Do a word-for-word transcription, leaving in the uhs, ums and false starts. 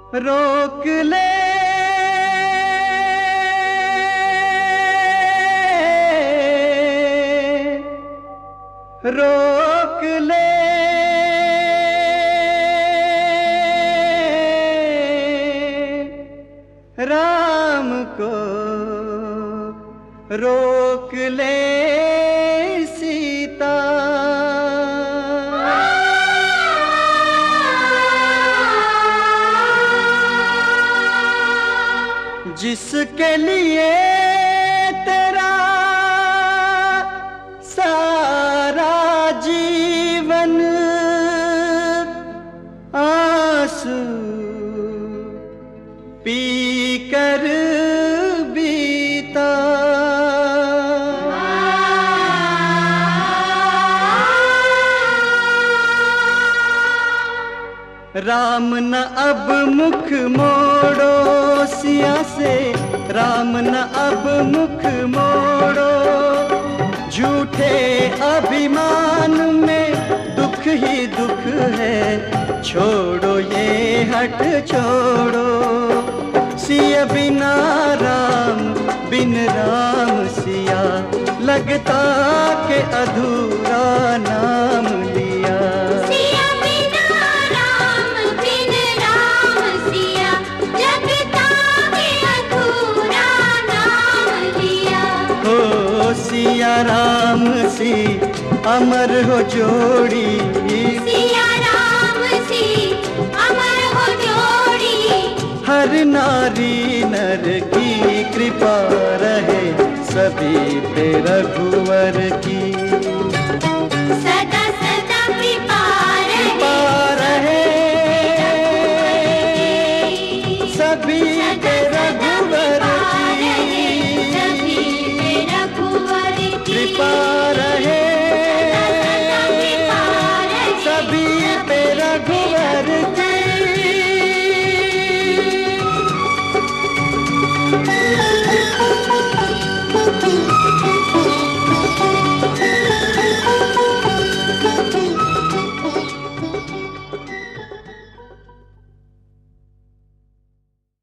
रोक ले रोक ले राम को रोक ले सीता। जिसके लिए तेरा सारा जीवन आंसू पी कर बीता। राम न अब मुख मोड़ो सिया से, राम न अब मुख मोड़ो। झूठे अभिमान में दुख ही दुख है, छोड़ो ये हट छोड़ो। सिया बिना राम बिन राम सिया, लगता के अधूरा नाम लिया। सिया राम सी अमर हो जोड़ी, सिया राम सी अमर हो जोड़ी। हर नारी नर की कृपा रहे सभी पे रघु